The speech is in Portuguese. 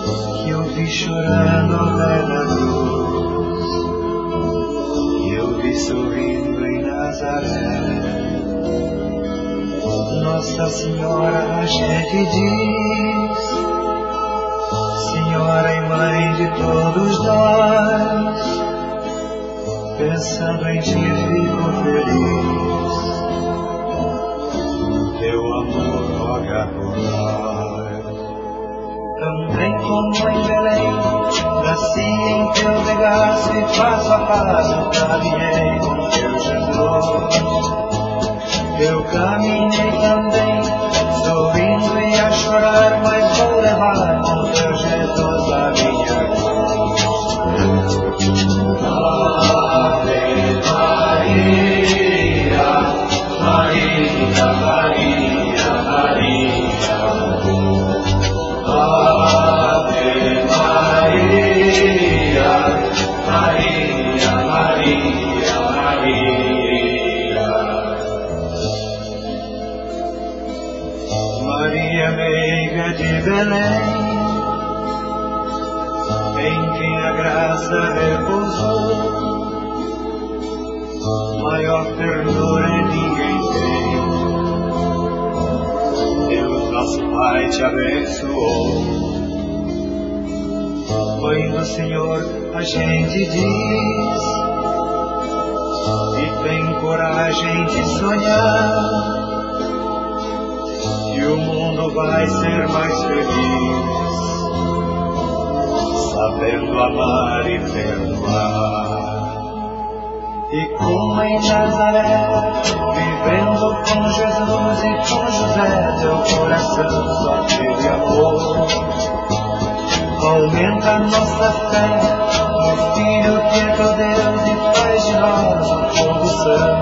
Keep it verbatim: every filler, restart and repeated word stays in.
que eu vi chorando ao pé da cruz, que eu vi sorrindo em Nazaré. Nossa Senhora, a gente diz, Senhora e Mãe de todos nós, pensando em Ti fico feliz, Teu amor roga por nós. Também como em Belém, nasci em Teu regaço e passo a passo caminhei com Teu Jesus. Eu caminhei também, sorrindo e a chorar, mas vou levar com Teu Jesus a minha cruz. Ave Maria, Maria, Maria, Maria. Ave Maria, Maria, Maria, Maria. Maria meiga de Belém, em quem a graça repousou, maior ternura ninguém tem. Deus nosso Pai te abençoou. Mãe do Senhor, a gente diz, e tem coragem de sonhar, que o mundo vai ser mais feliz, sabendo amar e perdoar. E como em Nazaré, vivendo com Jesus e com José, teu coração só teve amor. Aumenta a nossa fé no Filho que é teu Deus e faz de nós um povo santo.